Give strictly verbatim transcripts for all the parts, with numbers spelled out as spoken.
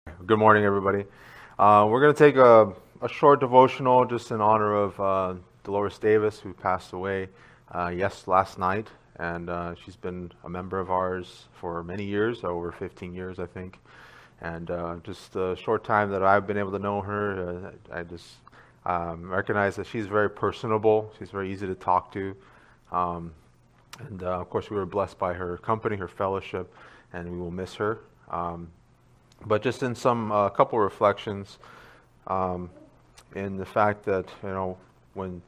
Good morning, everybody. Uh, we're going to take a, a short devotional just in honor of uh, Dolores Davis, who passed away uh, yes last night, and uh, she's been a member of ours for many years, over fifteen years, I think. And uh, just the short time that I've been able to know her, uh, I just um, recognize that she's very personable. She's very easy to talk to, um, and uh, of course, we were blessed by her company, her fellowship, and we will miss her. Um, But just in some uh, couple reflections, um, in the fact that you know when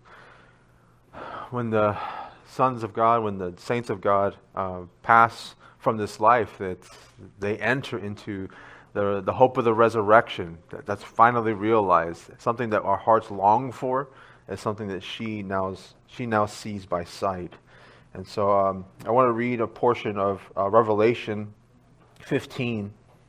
when the sons of God, when the saints of God uh, pass from this life, that they enter into the the hope of the resurrection. That, that's finally realized. Something that our hearts long for, is something that she now she now sees by sight. And so um, I want to read a portion of uh, Revelation fifteen.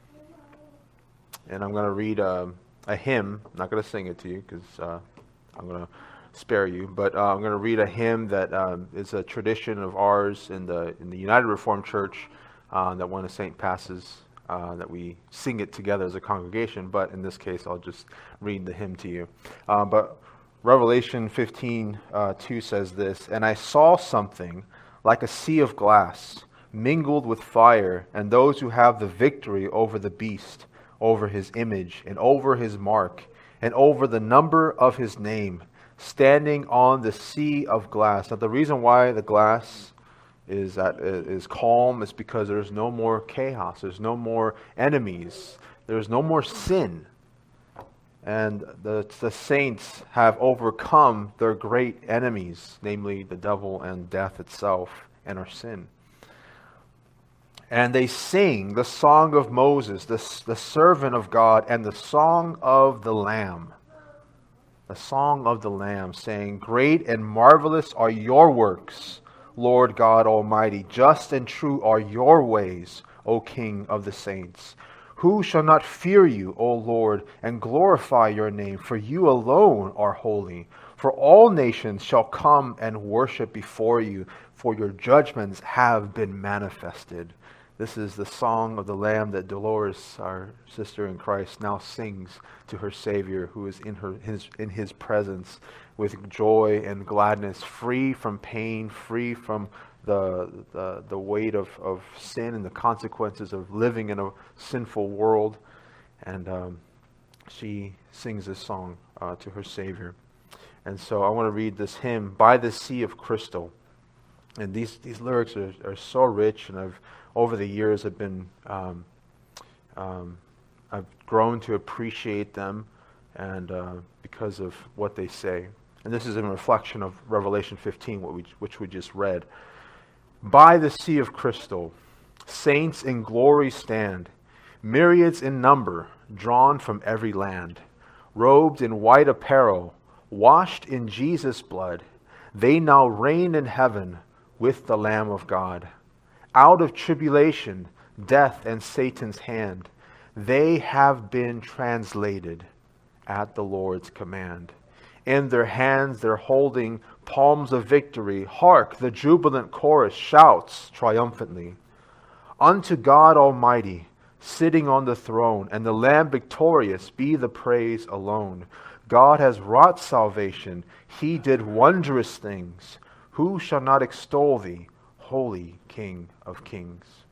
And I'm going to read um, a hymn. I'm not going to sing it to you because uh, I'm going to spare you. But uh, I'm going to read a hymn that um, is a tradition of ours in the in the United Reformed Church. Uh, that when a saint passes, uh, that we sing it together as a congregation. But in this case, I'll just read the hymn to you. Uh, but Revelation fifteen uh, two says this: "And I saw something like a sea of glass, mingled with fire, and those who have the victory over the beast, over his image, and over his mark, and over the number of his name, standing on the sea of glass." Now, the reason why the glass is at, is calm is because there's no more chaos, there's no more enemies, there's no more sin, and the the saints have overcome their great enemies, namely the devil and death itself, and our sin. And they sing the song of Moses, the, the servant of God, and the song of the Lamb. The song of the Lamb, saying, "Great and marvelous are your works, Lord God Almighty. Just and true are your ways, O King of the saints. Who shall not fear you, O Lord, and glorify your name? For you alone are holy. For all nations shall come and worship before you, for your judgments have been manifested." This is the song of the Lamb that Dolores, our sister in Christ, now sings to her Savior, who is in her his, in His presence with joy and gladness, free from pain, free from the the, the weight of, of sin and the consequences of living in a sinful world. And um, she sings this song uh, to her Savior. And so I want to read this hymn, "By the Sea of Crystal." And these, these lyrics are, are so rich, and I've over the years have been um, um, I've grown to appreciate them, and uh, because of what they say. And this is in reflection of Revelation fifteen, what we, which we just read. "By the sea of crystal, saints in glory stand, myriads in number, drawn from every land, robed in white apparel, washed in Jesus' blood. They now reign in heaven with the Lamb of God. Out of tribulation, death, and Satan's hand, they have been translated at the Lord's command. In their hands they're holding palms of victory. Hark, the jubilant chorus shouts triumphantly. Unto God Almighty, sitting on the throne, and the Lamb victorious, be the praise alone. God has wrought salvation. He did wondrous things. Who shall not extol thee, Holy King of Kings?